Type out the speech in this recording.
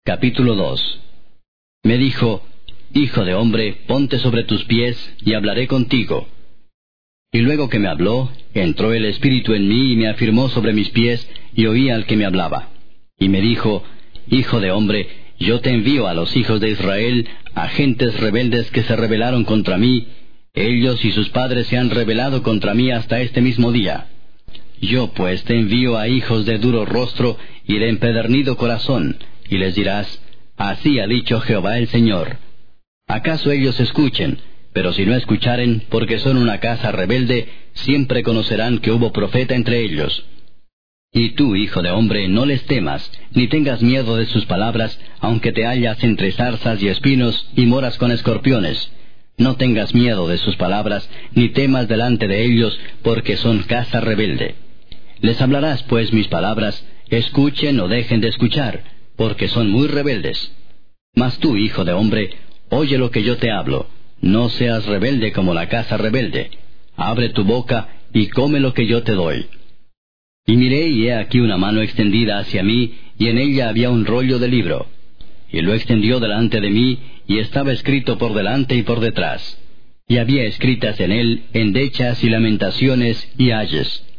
Capítulo 2. Me dijo: Hijo de hombre, ponte sobre tus pies, y hablaré contigo. Y luego que me habló, entró el Espíritu en mí, y me afirmó sobre mis pies, y oí al que me hablaba. Y me dijo: Hijo de hombre, yo te envío a los hijos de Israel, a gentes rebeldes que se rebelaron contra mí. Ellos y sus padres se han rebelado contra mí hasta este mismo día. Yo pues te envío a hijos de duro rostro y de empedernido corazón, y les dirás: Así ha dicho Jehová el Señor. ¿Acaso ellos escuchen? Pero si no escucharen, porque son una casa rebelde, siempre conocerán que hubo profeta entre ellos. Y tú, hijo de hombre, no les temas, ni tengas miedo de sus palabras, aunque te hallas entre zarzas y espinos, y moras con escorpiones. No tengas miedo de sus palabras, ni temas delante de ellos, porque son casa rebelde. Les hablarás pues mis palabras, escuchen o dejen de escuchar, porque son muy rebeldes. Mas tú, hijo de hombre, oye lo que yo te hablo. No seas rebelde como la casa rebelde. Abre tu boca y come lo que yo te doy. Y miré, y he aquí una mano extendida hacia mí, y en ella había un rollo de libro. Y lo extendió delante de mí, y estaba escrito por delante y por detrás. Y había escritas en él endechas y lamentaciones y ayes.